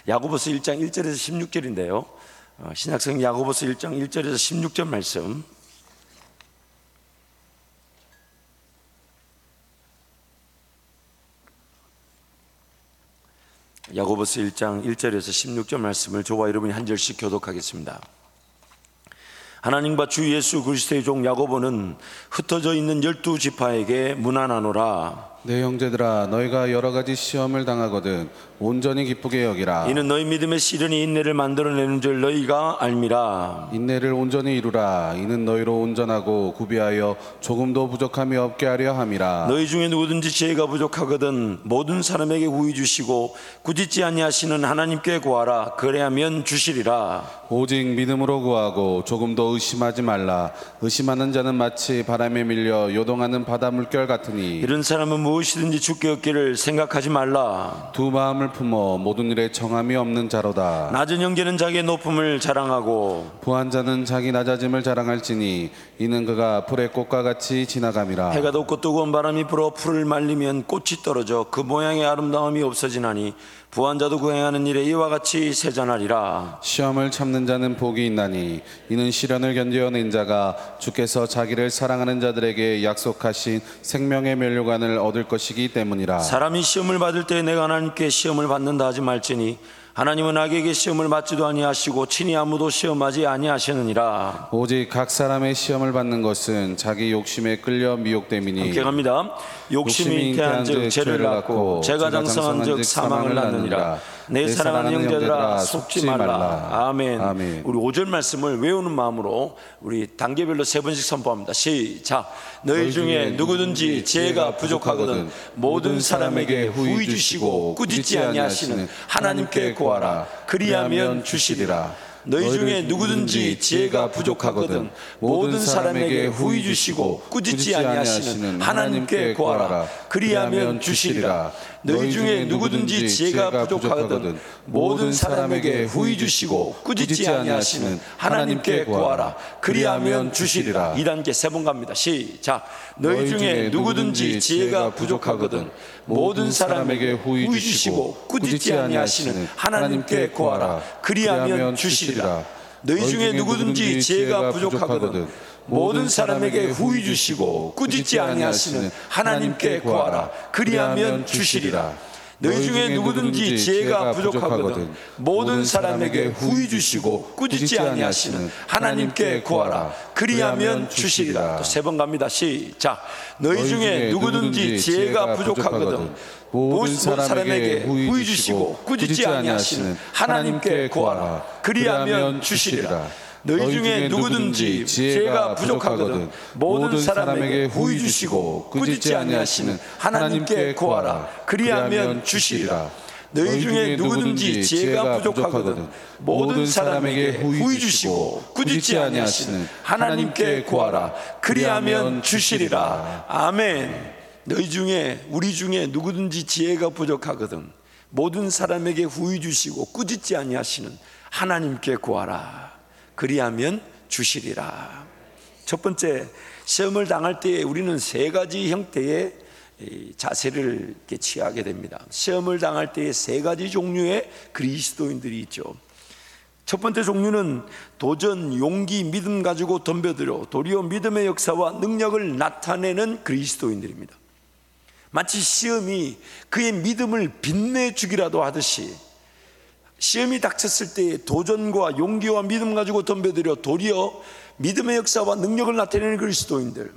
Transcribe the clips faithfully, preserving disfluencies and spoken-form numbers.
야고보서 일 장 일 절에서 십육 절인데요 신약성경 야고보서 일 장 일 절에서 십육 절 말씀, 야고보서 일 장 일 절에서 십육 절 말씀을 저와 여러분이 한 절씩 교독하겠습니다. 하나님과 주 예수 그리스도의 종 야고보는 흩어져 있는 열두 지파에게 문안하노라. 내 형제들아, 너희가 여러 가지 시험을 당하거든 온전히 기쁘게 여기라. 이는 너희 믿음의 시련이 인내를 만들어내는 줄 너희가 알미라. 인내를 온전히 이루라. 이는 너희로 온전하고 구비하여 조금도 부족함이 없게 하려 함이라. 너희 중에 누구든지 지혜가 부족하거든 모든 사람에게 후히 주시고 꾸짖지 아니하시는 하나님께 구하라. 그래야면 주시리라. 오직 믿음으로 구하고 조금도 의심하지 말라. 의심하는 자는 마치 바람에 밀려 요동하는 바다 물결 같으니 이런 사람은 무엇이든지 주께 얻기를 생각하지 말라. 두 마음을 품어 모든 일에 정함이 없는 자로다. 낮은 형제는 자기의 높음을 자랑하고 부한 자는 자기 낮아짐을 자랑할지니 이는 그가 풀의 꽃과 같이 지나감이라. 해가 돋고 뜨거운 바람이 불어 풀을 말리면 꽃이 떨어져 그 모양의 아름다움이 없어지나니 부한 자도 그 행하는 일에 이와 같이 세잔하리라. 시험을 참는 자는 복이 있나니 이는 시련을 견뎌낸 자가 주께서 자기를 사랑하는 자들에게 약속하신 생명의 면류관을 얻을 것이기 때문이라. 사람이 시험을 받을 때 내가 하나님께 시험을 받는다 하지 말지니 하나님은 악에게 시험을 받지도 아니하시고 친히 아무도 시험하지 아니하시느니라. 오직 각 사람의 시험을 받는 것은 자기 욕심에 끌려 미혹됨이니. 함께 갑니다. 욕심이 잉태한 즉 죄를 낳고 죄가 장성한 즉 사망을 낳느니라. 내 사랑하는 형제들아 속지 말라. 아멘. 아멘. 우리 오 절 말씀을 외우는 마음으로 우리 단계별로 세 번씩 선포합니다. 시작. 너희 중에 누구든지 지혜가 부족하거든 모든 사람에게 후히 주시고 꾸짖지 아니하시는 하나님께 구하라. 그리하면 주시리라. 너희 중에 누구든지 지혜가 부족하거든 모든 사람에게 후히 주시고 꾸짖지 아니하시는 하나님께 구하라. 그리하면 주시리라. 너희 중에 누구든지 지혜가 부족하거든 모든 사람에게 후히 주시고 꾸짖지 아니하시는 하나님께 구하라. 그리하면 주시리라. 이 단계 세 번 갑니다. 시작. 너희 중에 누구든지 지혜가 부족하거든 모든 사람에게 후히 주시고 꾸짖지 아니하시는 하나님께 구하라. 그리하면 주시리라. 너희 중에 누구든지 지혜가 부족하거든 모든 사람에게 후히 주시고 꾸짖지 아니하시는 하나님께 구하라. 그리하면 주시리라. 너희 중에 누구든지 지혜가 부족하거든 모든 사람에게 후히 주시고 꾸짖지 아니하시는 하나님께 구하라. 그리하면 주시리라. 또 세 번 갑니다. 시작. 너희 중에 누구든지 지혜가 부족하거든 모든 사람에게 후히 주시고 꾸짖지 아니하시는 하나님께 구하라. 그리하면 주시리라. 너희 중에 누구든지 지혜가 부족하거든 모든 사람에게 후히 주시고 꾸짖지 아니하시는 하나님께 구하라. 그리하면 주시리라. 너희 중에 누구든지 지혜가 부족하거든 모든 사람에게 후히 주시고 꾸짖지 아니하시는 하나님께 구하라. 그리하면 주시리라. 아멘. 너희 중에 우리 중에 누구든지 지혜가 부족하거든 모든 사람에게 후히 주시고 꾸짖지 아니하시는 하나님께 구하라. 그리하면 주시리라. 첫 번째, 시험을 당할 때에 우리는 세 가지 형태의 자세를 취하게 됩니다. 시험을 당할 때에 세 가지 종류의 그리스도인들이 있죠. 첫 번째 종류는 도전, 용기, 믿음 가지고 덤벼들어 도리어 믿음의 역사와 능력을 나타내는 그리스도인들입니다. 마치 시험이 그의 믿음을 빛내주기라도 하듯이 시험이 닥쳤을 때 도전과 용기와 믿음 가지고 덤벼들어 도리어 믿음의 역사와 능력을 나타내는 그리스도인들,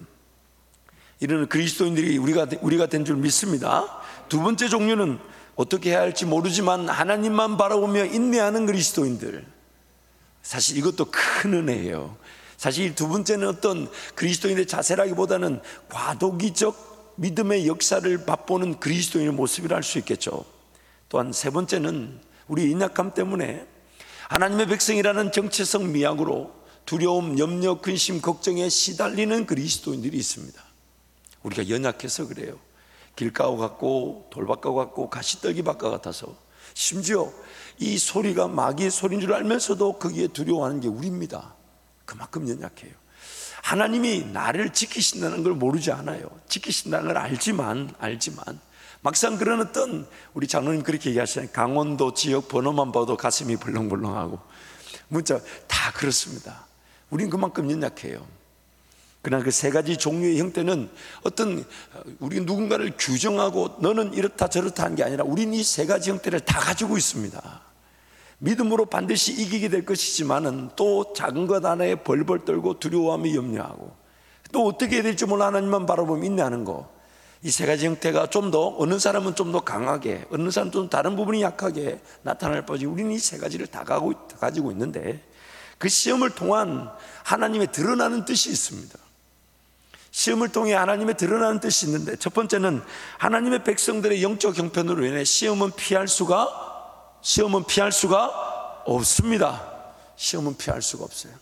이런 그리스도인들이 우리가, 우리가 된 줄 믿습니다. 두 번째 종류는 어떻게 해야 할지 모르지만 하나님만 바라보며 인내하는 그리스도인들. 사실 이것도 큰 은혜예요. 사실 두 번째는 어떤 그리스도인의 자세라기보다는 과도기적 믿음의 역사를 맛보는 그리스도인의 모습이라 할 수 있겠죠. 또한 세 번째는 우리 인약함 때문에 하나님의 백성이라는 정체성 미학으로 두려움, 염려, 근심, 걱정에 시달리는 그리스도인들이 있습니다. 우리가 연약해서 그래요. 길가와 같고 돌밭과 같고 가시떨기밭과 같아서 심지어 이 소리가 마귀의 소리인 줄 알면서도 거기에 두려워하는 게 우리입니다. 그만큼 연약해요. 하나님이 나를 지키신다는 걸 모르지 않아요. 지키신다는 걸 알지만 알지만 막상 그런 어떤, 우리 장로님 그렇게 얘기하시잖아요. 강원도 지역 번호만 봐도 가슴이 벌렁벌렁하고, 문자 다 그렇습니다. 우린 그만큼 연약해요. 그러나 그 세 가지 종류의 형태는 어떤, 우리 누군가를 규정하고 너는 이렇다 저렇다 하는 게 아니라 우린 이 세 가지 형태를 다 가지고 있습니다. 믿음으로 반드시 이기게 될 것이지만은 또 작은 것 하나에 벌벌 떨고 두려워하며 염려하고, 또 어떻게 해야 될지 몰라 하나님만 바라보며 인내하는 거, 이 세 가지 형태가 좀 더, 어느 사람은 좀 더 강하게, 어느 사람은 좀 다른 부분이 약하게 나타날 뻔지, 우리는 이 세 가지를 다 가지고 있는데, 그 시험을 통한 하나님의 드러나는 뜻이 있습니다. 시험을 통해 하나님의 드러나는 뜻이 있는데, 첫 번째는 하나님의 백성들의 영적 형편으로 인해 시험은 피할 수가 시험은 피할 수가 없습니다. 시험은 피할 수가 없어요.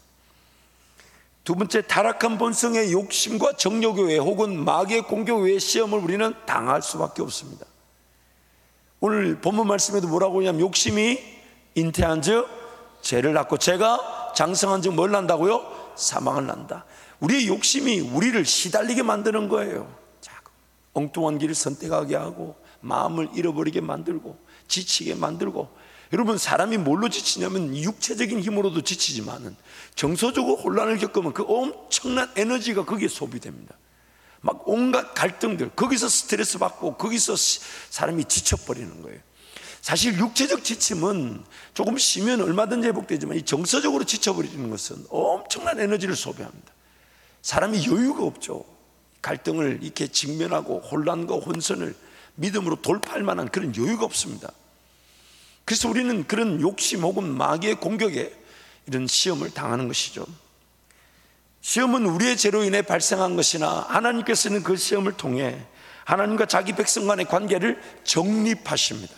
두 번째, 타락한 본성의 욕심과 정욕 외에 혹은 마귀의 공격 외에 시험을 우리는 당할 수밖에 없습니다. 오늘 본문 말씀에도 뭐라고 하냐면, 욕심이 잉태한 즉 죄를 낳고 죄가 장성한 즉 뭘 난다고요? 사망을 난다. 우리의 욕심이 우리를 시달리게 만드는 거예요. 엉뚱한 길을 선택하게 하고 마음을 잃어버리게 만들고 지치게 만들고. 여러분, 사람이 뭘로 지치냐면 육체적인 힘으로도 지치지만은 정서적으로 혼란을 겪으면 그 엄청난 에너지가 거기에 소비됩니다. 막 온갖 갈등들, 거기서 스트레스 받고 거기서 사람이 지쳐버리는 거예요. 사실 육체적 지침은 조금 쉬면 얼마든지 회복되지만 이 정서적으로 지쳐버리는 것은 엄청난 에너지를 소비합니다. 사람이 여유가 없죠. 갈등을 이렇게 직면하고 혼란과 혼선을 믿음으로 돌파할 만한 그런 여유가 없습니다. 그래서 우리는 그런 욕심 혹은 마귀의 공격에 이런 시험을 당하는 것이죠. 시험은 우리의 죄로 인해 발생한 것이나 하나님께서는 그 시험을 통해 하나님과 자기 백성 간의 관계를 정립하십니다.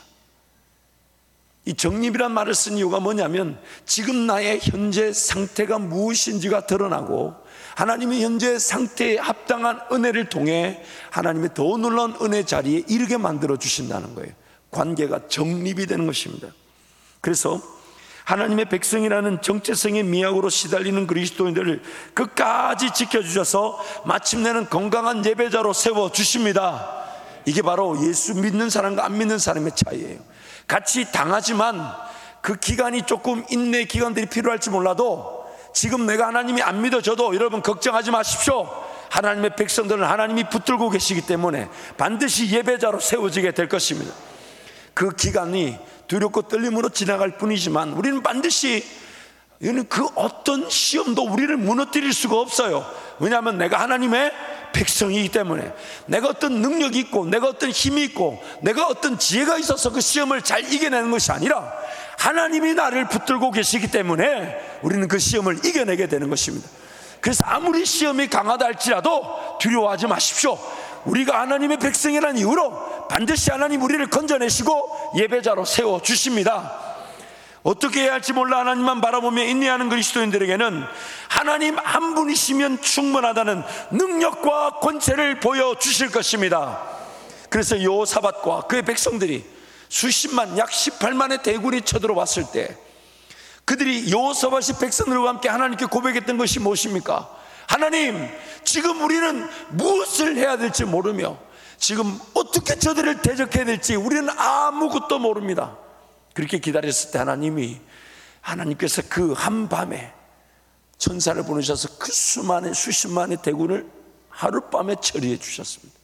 이 정립이란 말을 쓴 이유가 뭐냐면, 지금 나의 현재 상태가 무엇인지가 드러나고 하나님의 현재 상태에 합당한 은혜를 통해 하나님의 더 놀라운 은혜 자리에 이르게 만들어 주신다는 거예요. 관계가 정립이 되는 것입니다. 그래서 하나님의 백성이라는 정체성의 미학으로 시달리는 그리스도인들을 끝까지 지켜주셔서 마침내는 건강한 예배자로 세워주십니다. 이게 바로 예수 믿는 사람과 안 믿는 사람의 차이예요. 같이 당하지만 그 기간이 조금 인내 기간들이 필요할지 몰라도, 지금 내가 하나님이 안 믿어져도 여러분 걱정하지 마십시오. 하나님의 백성들은 하나님이 붙들고 계시기 때문에 반드시 예배자로 세워지게 될 것입니다. 그 기간이 두렵고 떨림으로 지나갈 뿐이지만 우리는 반드시, 그 어떤 시험도 우리를 무너뜨릴 수가 없어요. 왜냐하면 내가 하나님의 백성이기 때문에, 내가 어떤 능력이 있고 내가 어떤 힘이 있고 내가 어떤 지혜가 있어서 그 시험을 잘 이겨내는 것이 아니라 하나님이 나를 붙들고 계시기 때문에 우리는 그 시험을 이겨내게 되는 것입니다. 그래서 아무리 시험이 강하다 할지라도 두려워하지 마십시오. 우리가 하나님의 백성이라는 이유로 반드시 하나님 우리를 건져내시고 예배자로 세워주십니다. 어떻게 해야 할지 몰라 하나님만 바라보며 인내하는 그리스도인들에게는 하나님 한 분이시면 충분하다는 능력과 권세를 보여주실 것입니다. 그래서 여호사밧과 그의 백성들이 수십만, 약 십팔만의 대군이 쳐들어왔을 때 그들이 여호사밧이 백성들과 함께 하나님께 고백했던 것이 무엇입니까? 하나님, 지금 우리는 무엇을 해야 될지 모르며 지금 어떻게 저들을 대적해야 될지 우리는 아무것도 모릅니다. 그렇게 기다렸을 때 하나님이 하나님께서 그 한밤에 천사를 보내셔서 그 수만의 수십만의 대군을 하룻밤에 처리해 주셨습니다.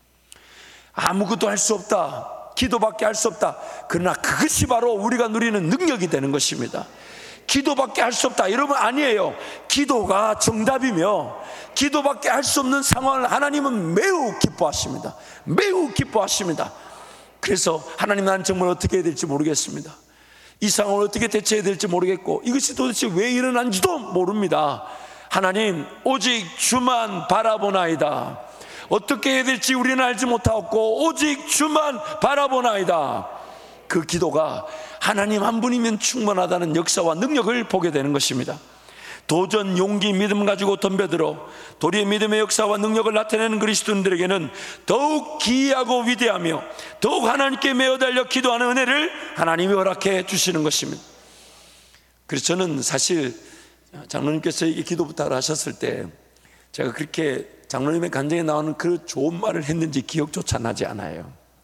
아무것도 할 수 없다, 기도밖에 할 수 없다. 그러나 그것이 바로 우리가 누리는 능력이 되는 것입니다. 기도밖에 할 수 없다, 여러분, 아니에요. 기도가 정답이며 기도밖에 할 수 없는 상황을 하나님은 매우 기뻐하십니다. 매우 기뻐하십니다. 그래서 하나님, 나는 정말 어떻게 해야 될지 모르겠습니다. 이 상황을 어떻게 대처해야 될지 모르겠고 이것이 도대체 왜 일어난지도 모릅니다. 하나님, 오직 주만 바라보나이다. 어떻게 해야 될지 우리는 알지 못하고 오직 주만 바라보나이다. 그 기도가 하나님 한 분이면 충분하다는 역사와 능력을 보게 되는 것입니다. 도전, 용기, 믿음 가지고 덤벼들어 도리의 믿음의 역사와 능력을 나타내는 그리스도인들에게는 더욱 기이하고 위대하며 더욱 하나님께 매어 달려 기도하는 은혜를 하나님이 허락해 주시는 것입니다. 그래서 저는 사실 장로님께서 이 기도 부탁을 하셨을 때 제가 그렇게 장로님의 간증에 나오는 그 좋은 말을 했는지 기억조차 나지 않아요.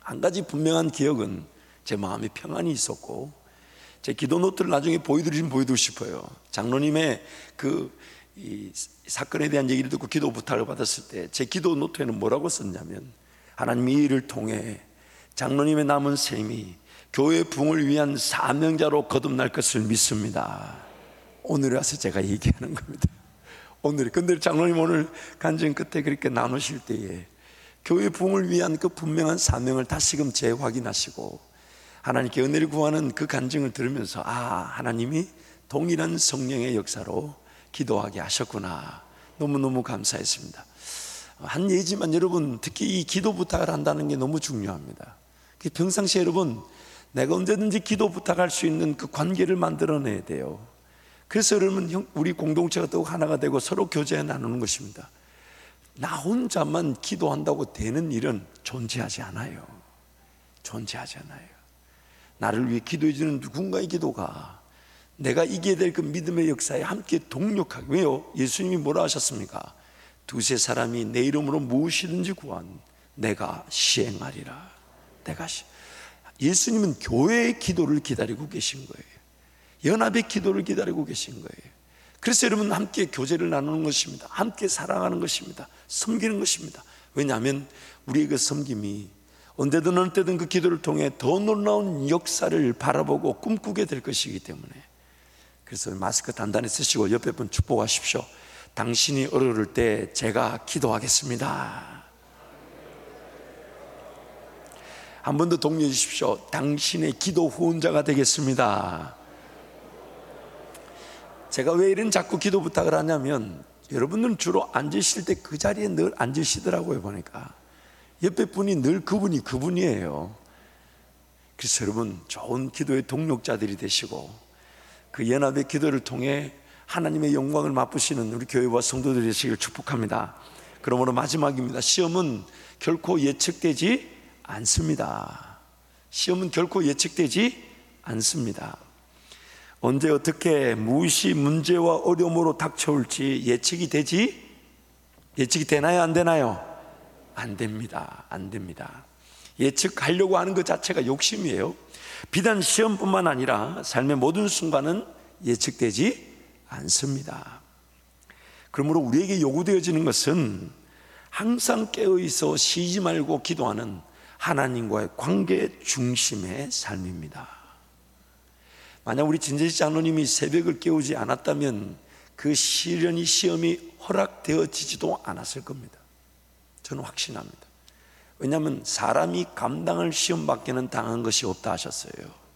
한 가지 분명한 기억은 제 마음에 평안이 있었고, 제 기도 노트를 나중에 보여드리긴 보여드리고 싶어요. 장로님의 그 이 사건에 대한 얘기를 듣고 기도 부탁을 받았을 때 제 기도 노트에는 뭐라고 썼냐면, 하나님이 이 일을 통해 장로님의 남은 삶이 교회 부흥을 위한 사명자로 거듭날 것을 믿습니다. 오늘 와서 제가 얘기하는 겁니다. 오늘. 근데 장로님 오늘 간증 끝에 그렇게 나누실 때에 교회 부흥을 위한 그 분명한 사명을 다시금 재확인하시고 하나님께 은혜를 구하는 그 간증을 들으면서, 아, 하나님이 동일한 성령의 역사로 기도하게 하셨구나. 너무너무 감사했습니다. 한 예지만 여러분, 특히 이 기도 부탁을 한다는 게 너무 중요합니다. 평상시에 여러분, 내가 언제든지 기도 부탁할 수 있는 그 관계를 만들어내야 돼요. 그래서 여러분, 우리 공동체가 또 하나가 되고 서로 교제해 나누는 것입니다. 나 혼자만 기도한다고 되는 일은 존재하지 않아요. 존재하지 않아요. 나를 위해 기도해 주는 누군가의 기도가 내가 이겨야 될 그 믿음의 역사에 함께 동력하기. 왜요? 예수님이 뭐라 하셨습니까? 두세 사람이 내 이름으로 무엇이든지 구한 내가 시행하리라. 내가 시... 예수님은 교회의 기도를 기다리고 계신 거예요. 연합의 기도를 기다리고 계신 거예요. 그래서 여러분, 함께 교제를 나누는 것입니다. 함께 사랑하는 것입니다. 섬기는 것입니다. 왜냐하면 우리의 그 섬김이 언제든 어느 때든 그 기도를 통해 더 놀라운 역사를 바라보고 꿈꾸게 될 것이기 때문에, 그래서 마스크 단단히 쓰시고 옆에 분 축복하십시오. 당신이 어려울 때 제가 기도하겠습니다. 한 번 더 독려해 주십시오. 당신의 기도 후원자가 되겠습니다. 제가 왜 이런 자꾸 기도 부탁을 하냐면, 여러분들은 주로 앉으실 때 그 자리에 늘 앉으시더라고요. 보니까 옆에 분이 늘 그분이 그분이에요. 그래서 여러분, 좋은 기도의 동력자들이 되시고 그 연합의 기도를 통해 하나님의 영광을 맛보시는 우리 교회와 성도들이 되시길 축복합니다. 그러므로 마지막입니다. 시험은 결코 예측되지 않습니다. 시험은 결코 예측되지 않습니다. 언제 어떻게 무엇이 문제와 어려움으로 닥쳐올지 예측이 되지? 예측이 되나요? 안 되나요? 안 됩니다. 안 됩니다. 예측하려고 하는 것 자체가 욕심이에요. 비단 시험뿐만 아니라 삶의 모든 순간은 예측되지 않습니다. 그러므로 우리에게 요구되어지는 것은 항상 깨어있어 쉬지 말고 기도하는 하나님과의 관계 중심의 삶입니다. 만약 우리 진재식 장로님이 새벽을 깨우지 않았다면 그 시련이 시험이 허락되어지지도 않았을 겁니다. 저는 확신합니다. 왜냐하면 사람이 감당할 시험밖에는 당한 것이 없다 하셨어요.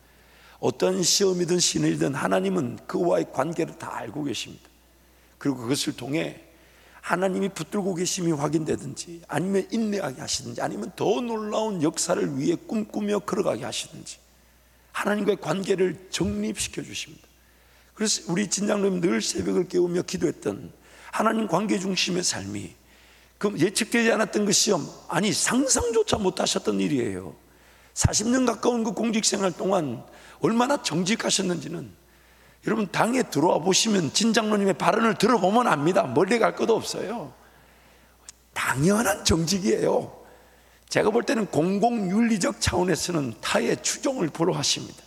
어떤 시험이든 시련이든 하나님은 그와의 관계를 다 알고 계십니다. 그리고 그것을 통해 하나님이 붙들고 계심이 확인되든지, 아니면 인내하게 하시든지, 아니면 더 놀라운 역사를 위해 꿈꾸며 걸어가게 하시든지 하나님과의 관계를 정립시켜 주십니다. 그래서 우리 진장로님 늘 새벽을 깨우며 기도했던 하나님 관계 중심의 삶이, 그 예측되지 않았던 그 시험, 아니 상상조차 못하셨던 일이에요. 사십 년 가까운 그 공직생활 동안 얼마나 정직하셨는지는 여러분 당에 들어와 보시면 진장로님의 발언을 들어보면 압니다. 멀리 갈 것도 없어요. 당연한 정직이에요. 제가 볼 때는 공공윤리적 차원에서는 타의 추종을 보러 하십니다.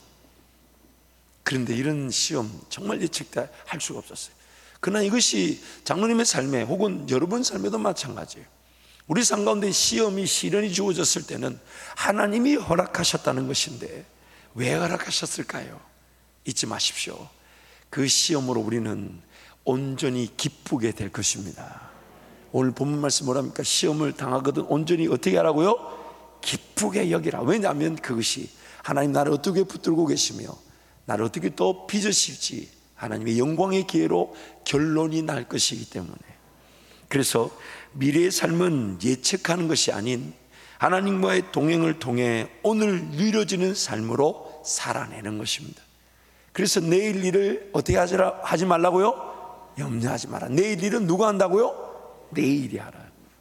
그런데 이런 시험 정말 예측할 수가 없었어요. 그러나 이것이 장로님의 삶에 혹은 여러분 삶에도 마찬가지예요. 우리 삶 가운데 시험이 시련이 주어졌을 때는 하나님이 허락하셨다는 것인데 왜 허락하셨을까요? 잊지 마십시오. 그 시험으로 우리는 온전히 기쁘게 될 것입니다. 오늘 본문 말씀 뭐랍니까? 시험을 당하거든 온전히 어떻게 하라고요? 기쁘게 여기라. 왜냐하면 그것이 하나님 나를 어떻게 붙들고 계시며 나를 어떻게 또 빚으실지 하나님의 영광의 기회로 결론이 날 것이기 때문에, 그래서 미래의 삶은 예측하는 것이 아닌 하나님과의 동행을 통해 오늘 누려지는 삶으로 살아내는 것입니다. 그래서 내일 일을 어떻게 하지라, 하지 말라고요? 염려하지 마라. 내일 일은 누가 한다고요? 내일이 하라.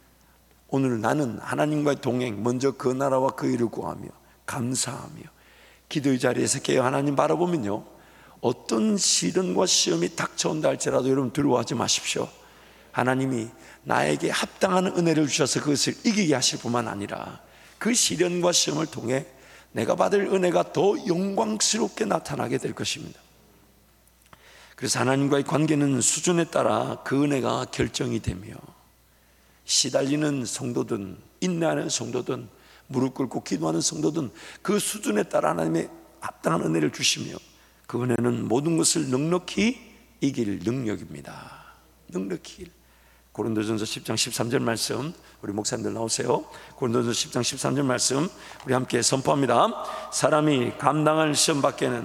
오늘 나는 하나님과의 동행, 먼저 그 나라와 그 일을 구하며 감사하며 기도의 자리에서 깨어 하나님 바라보면요, 어떤 시련과 시험이 닥쳐온다 할지라도 여러분 두려워하지 마십시오. 하나님이 나에게 합당한 은혜를 주셔서 그것을 이기게 하실 뿐만 아니라 그 시련과 시험을 통해 내가 받을 은혜가 더 영광스럽게 나타나게 될 것입니다. 그래서 하나님과의 관계는 수준에 따라 그 은혜가 결정이 되며, 시달리는 성도든 인내하는 성도든 무릎 꿇고 기도하는 성도든 그 수준에 따라 하나님의 합당한 은혜를 주시며, 그 은혜는 모든 것을 넉넉히 이길 능력입니다. 넉넉히. 고린도전서 십 장 십삼 절 말씀, 우리 목사님들 나오세요. 고린도전서 십 장 십삼 절 말씀 우리 함께 선포합니다. 사람이 감당할 시험 밖에는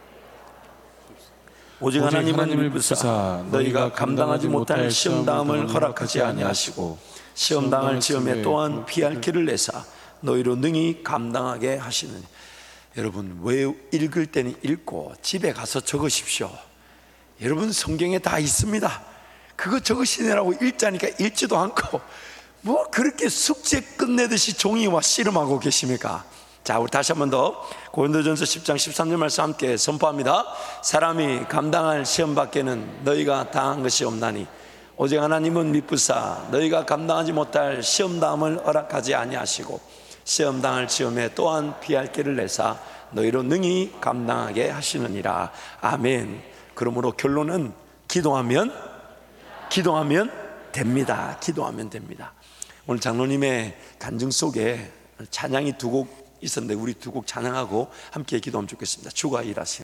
오직 하나님을 믿으사 너희가 감당하지 못할 시험 다음을 허락하지 아니하시고 시험 당할 즈음에 또한 피할 길을 내사 너희로 능히 감당하게 하시느니. 여러분, 왜 읽을 때는 읽고 집에 가서 적으십시오. 여러분, 성경에 다 있습니다. 그거 적으시느라고 읽자니까 읽지도 않고 뭐 그렇게 숙제 끝내듯이 종이와 씨름하고 계십니까? 자, 우리 다시 한 번 더 고린도전서 십 장 십삼 절 말씀 함께 선포합니다. 사람이 감당할 시험 밖에는 너희가 당한 것이 없나니 오직 하나님은 미쁘사 너희가 감당하지 못할 시험 다음을 허락하지 아니하시고 시험 당할 시험에 또한 피할 길을 내사 너희로 능히 감당하게 하시느니라. 아멘. 그러므로 결론은 기도하면 기도하면 됩니다. 기도하면 됩니다. 오늘 장로님의 간증 속에 찬양이 두 곡 있었는데 우리 두 곡 찬양하고 함께 기도하면 좋겠습니다. 주가 일하시는